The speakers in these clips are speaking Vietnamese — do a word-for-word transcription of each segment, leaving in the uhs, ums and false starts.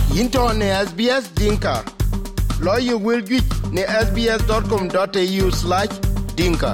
into ne S B S Dinka. Lawyer will get ne s b s dot com dot a u slash dinka.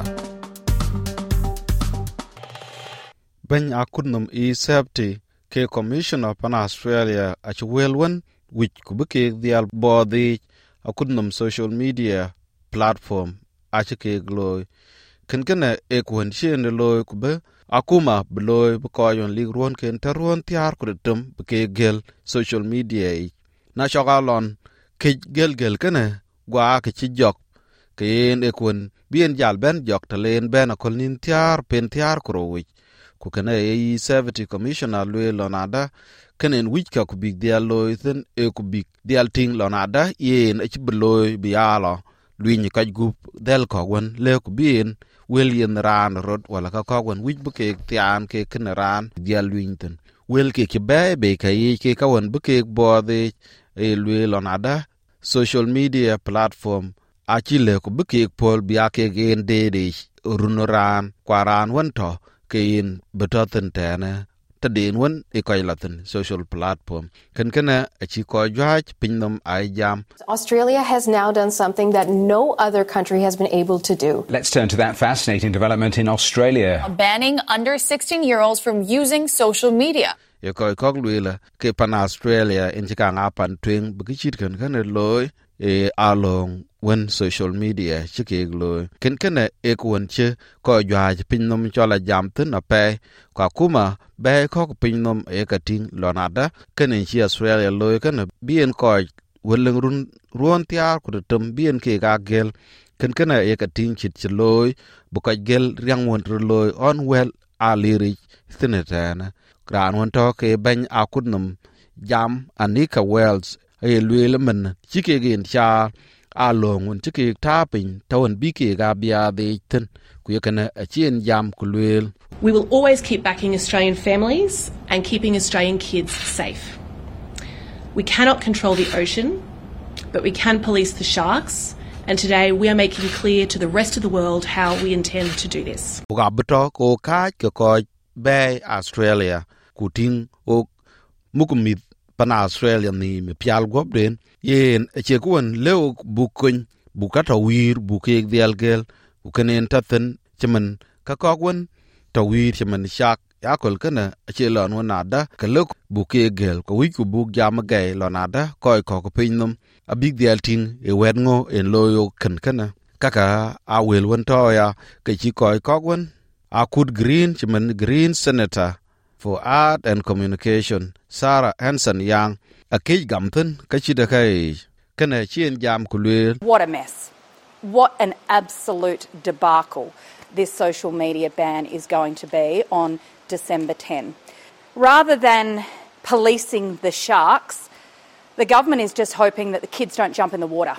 Ben akudnum e safety ke commissioner pan Australia ach welwen which kubuke dial body akudnum social media platform ach ke gloy ken ken e kun chen loy kube akuma bloy ko yon ligron ken terwon tiar kutum ke gel social media na shogalon ke gel gel ken gwa ke chi jok ken e kun bien jal ben jok talen ben akolnin tiar pen tiar krowi ku kana e safety commissioner lwe lonada kenen which ka ku big dia loithen e ku big dial ting lonada yen e chibloy biala lwini ka gup del ko gon le ku bin wel yen ran rod wala ka ko gon which buke tian ke kenaran dial lwinten wel ke ke be be ka yi ke ka won buke bode e lwe lonada social media platform achile ku buke pol bia ke gen dede runoran kwaran wonto kein betoten tane tadin won e koy latin social platform kan kana achi ko jwaj pinnum ay jam. Australia has now done something that no other country has been able to do. Let's turn to that fascinating development in Australia. Banning under sixteen-year-olds from using social media. Ye koy kok luila ke pan Australia in chikanga pan twing bikichit kan kan loy e along when social media chike gloy ken ken e kun che ko jwa pinnum chola jamten ape kwa kuma be ko pinnum e kating lonada ken in Australia loy ken bien ko weleng run ruon tiar ku tum bien ke ga gel ken ken e kating chit loy bu ko gel riang won loy on well aliri thinetana gran won to ke ben akudnum jam Anika Wells e lwele men chike gen cha along un chike tapin tawon bike ga bia de ten ku yakana achien jam ku lwel. We will always keep backing Australian families and keeping Australian kids safe. We cannot control the ocean, but we can police the sharks, and today we are making clear to the rest of the world how we intend to do this. Ga beto ko ka ko be Australia kuting o mukumit pan Australia ni me pial gobden yen eche kuon leo bukun bukata wir buke dial gel ukenen taten chemen ka kokwen tawir chemen shak yakol kana eche lon wonada ka lok buke gel ko wiku buk jam gay lonada koy ko ko pinnum a big dial ting e wedngo en loyo kan kana kaka a wel won toya ke chi koy kokwen a kud green chemen green senator for art and communication Sarah Hanson Young a key gamten kachida kai kana chien jam kulwe. What a mess. What an absolute debacle this social media ban is going to be on December tenth. Rather than policing the sharks, the government is just hoping that the kids don't jump in the water.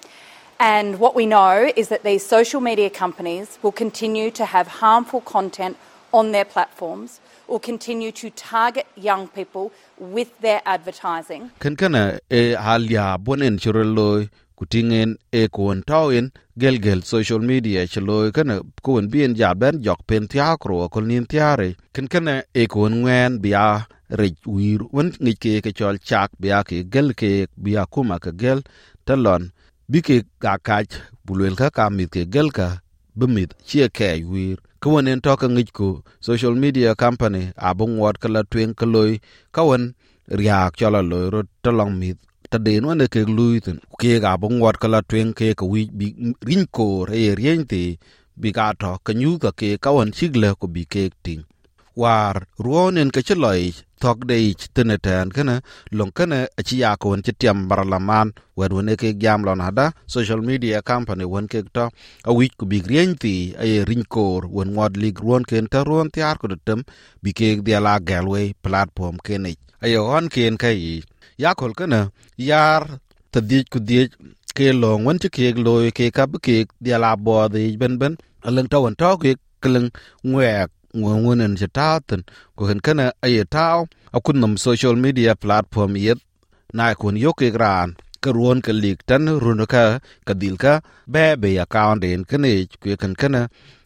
And what we know is that these social media companies will continue to have harmful content on their platforms, will continue to target young people with their advertising. Kan kana e halia bonen churloy kutingen e kon tawin gelgel social media chloy kana kon bien jaben jok pen tiakro kon nin tiare kan kana e kon ngwen bia rej wir won ngike ke chol chak bia ke gel ke bia kuma ke gel talon bike ga kach bulwel ka kamit ke gel ka bemit chia ke wir kawan en toka ngiko social media company abung wat kala twen kaloi kawan riak chala loy ro talong mit taden wane ke luiten ke ga abung wat kala twen ke ka wi bi rinko re riente bi ga to kanyu ka ke kawan sigle ko bi ke ting war ruonen ke chloi tok de tenetan kana long kana achia ko won chitiam barlaman wadone ke gam lon hada social media company won ke to a week ku big rienti ay rinkor won wad lig ruon ken taron tiar ko dem bi ke dia la galway platform ken ay on ken kai yakol kana yar tadij ku dij ke long won ke loy ke kab ke dia la bo de ben ben aleng tawon to ke keleng ngwek ngonen chataten ko kan kana ay taw akunum social media platform yet na kun yoke gran karuon kalik tan runuka kadilka be be account en kane ku kan kana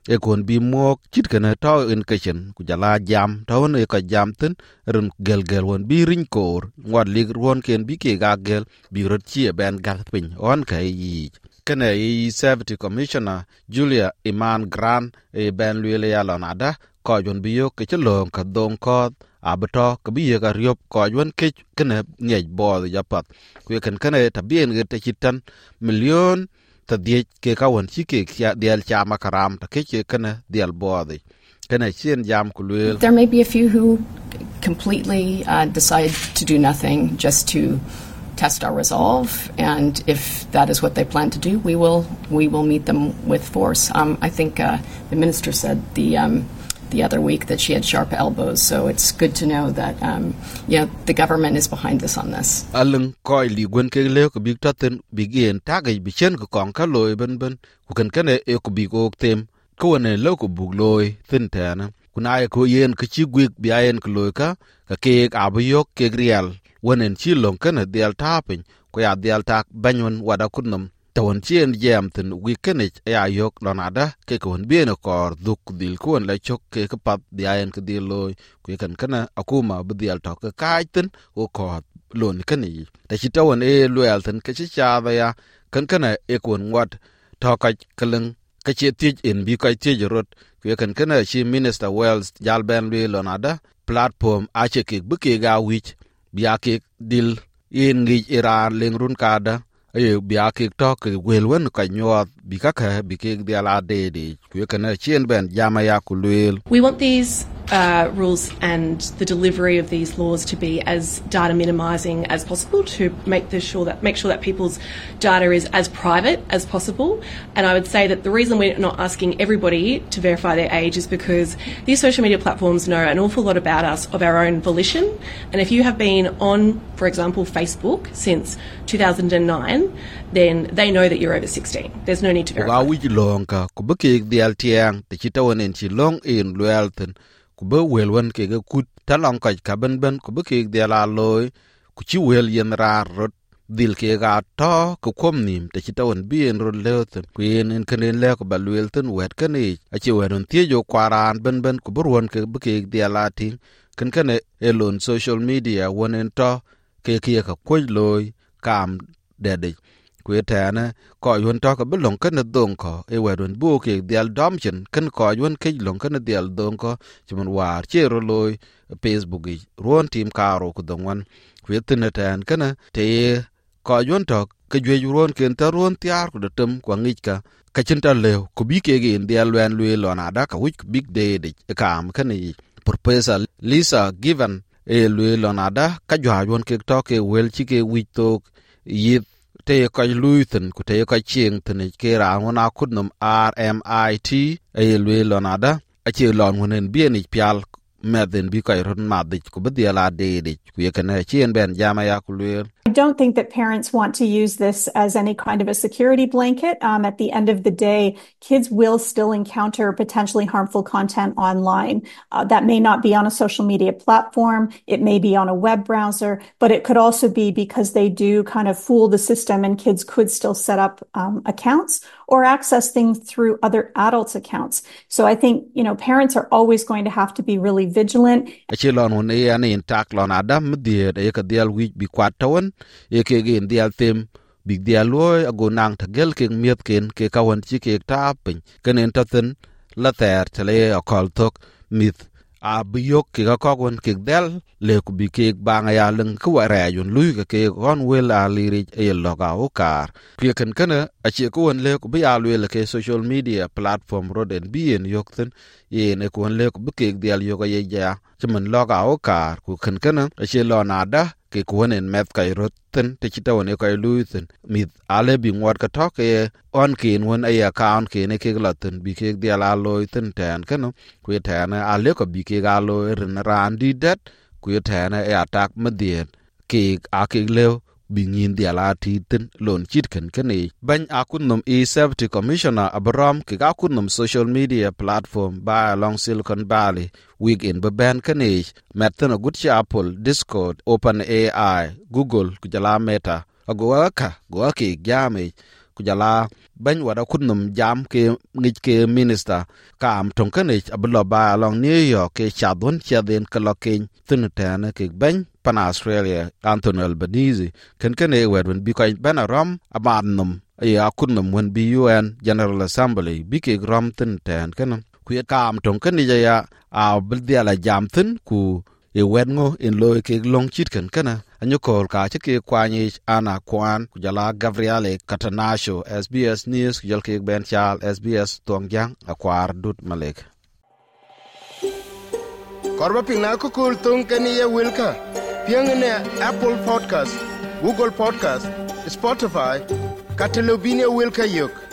e kon bi mok chit kana to in kitchen ku jala jam to ne ka jam tin run gel gel won bi rin kor ngwad lig ron ken bi ke ga gel bi rot chi ben gar pin on ka yi kana yi safety commissioner Julia Iman Grant e ben lule ya lonada ko jon bi yo ke chlong ka dong ko abato ka bi ga riop ko jon ke kana nyej bo ya pat ku kan kana ta bien ge te chitan million ta die ke ka won chi ke ya dial cha makaram ta ke ke kana dial body kana chen jam ku lul. There may be a few who completely uh, decide to do nothing just to test our resolve, and if that is what they plan to do, we will we will meet them with force. Um, I think uh, the minister said the um, the other week that she had sharp elbows, so it's good to know that um, yeah, the government is behind us on this. Alung koi li gwen ke le ko big taten begin tagay bi chen ko kon ka loy ben ben ku kan kan e ko bi ko tem ko ne lo ko bug loy tin tana kuna e ko yen ke chi gwik bi ayen ko loy ka ka ke abuyok ke real wonen chi long kana dial tapin ko ya dial tak banyon wada kunum tawon chien jam tin wikenich ya yok lonada ke ko bien ko duk dil ko la chok ke ka pap diayen ke dil loy ku kan kana akuma bu dial tok ka kaitin o ko lon kani ta chi tawon e loyal tin ke chi cha ya kan kana e kon wat to ka kaleng ka chi tij in bi ka tij rot ku kan kana chi minister Wells jalben le lonada platform a che ke bu ke ga wich biake dil in ngi iran lengrun kada ayo biake tok welwen ka nyot bikaka bike diala de de ku kana chien ben jama ya kulwel. We want these uh, rules and the delivery of these laws to be as data minimising as possible, to make the sure that make sure that people's data is as private as possible. And I would say that the reason we're not asking everybody to verify their age is because these social media platforms know an awful lot about us of our own volition. And if you have been on, for example, Facebook since two thousand nine, then they know that you're over sixteen. There's no need to verify. Wa wi long ka ku buke dial tiang te chitawon en chi long in loyalten ku be welwen ke ga kut talong ka ka ben ben ku buke dial aloy ku chi wel yen ra rot dil ke ga to ku kom nim te chitawon bien ro lewten ku en en kenen le ko balwelten wet kani a chi wedon tie jo kwaran ben ben ku burwon ke buke dial ating kan kan elon social media wonen to ke ke ka ko loy kam dede kwetana ko yun to ka belong kan dong ko e wedon bu ke dial domchen kan ko yun ke long kan dial dong ko chimun war chero loy Facebook gi ron tim karo ku dongwan kwetana tan kana te ko yun to ke jwe ron ken ta ron tiar ku detem ko ngika ka chinta lew ku bi ke gi dial wen lwe lona da ka wik big day de kam kan yi Professor Lisa Given e lwe lona da ka jwa yun ke to ke wel chi ke wik to yi te ko luithen ku te ko chieng ten ke ra ngona kudnum R M I T e lwe lonada a che lon wonen bien ich pial medhen bi ko ron madich ku bediala de de ku yekana chien ben jama ya ku lwe. I don't think that parents want to use this as any kind of a security blanket. Um, at the end of the day, kids will still encounter potentially harmful content online. Uh, that may not be on a social media platform. It may be on a web browser, but it could also be because they do kind of fool the system, and kids could still set up um, accounts or access things through other adults' accounts. So I think, you know, parents are always going to have to be really vigilant. Achilon one e an intact lon adam de e ka dial wi bi kwatawan e ke gen dial tem big dial loy ago nang ta gel ke miet ken ke kawan chi ke ta pin ken en taten la ter tele akol tok mit a biyok ke ka kon ke del le ku bi ke banga ya leng ku wa yun lui ke ke kon wel a liri e lo ga o kar ke ken kana a che ko won le ku bi a le ke social media platform roden bien yok ten ye ne ko le ku bi ke del yo ga ye ja chimen lo ga o kar ku ken kana a che lo na da ke ko nen met kai roten te chita won e kai lui ten mit ale bi ngwat ka to ke on kin won e account ke ne ke glaten bi ke del a lo ten tan kana ku tan a le ko bi ke ga lo ren randi dat ku tan e attack medien ke a ke le bingin diala titin lon chit kan kani ban akunum e safety commissioner Abram ke akunum social media platform by along Silicon Valley week in baban kani meten a good Apple, Discord, OpenAI, Google kujala Meta agoaka goake game kujala ban wada kunum jam ke ngich ke minister kam tonkanich ablo ba along New York ke chadon chaden kalokin tunetana ke ban pan Australia Anthony Albanese ken ken e wedwen bi ko banaram amanum ya kunum wen bi U N General Assembly bi ke ram tuneten kenam ku ya kam tonkanija ya a bildiala jamtin ku e wedngo in loy ke long chit ken kana anyokol ka che ke kwani ana kwan kujala Gabriele Catanascio S B S News kujal ke ben chal S B S Tongjang akwar dut malek korba pina ko kul tung kani ya wilka piang ne Apple Podcast, Google Podcast, Spotify katelobine wilka yok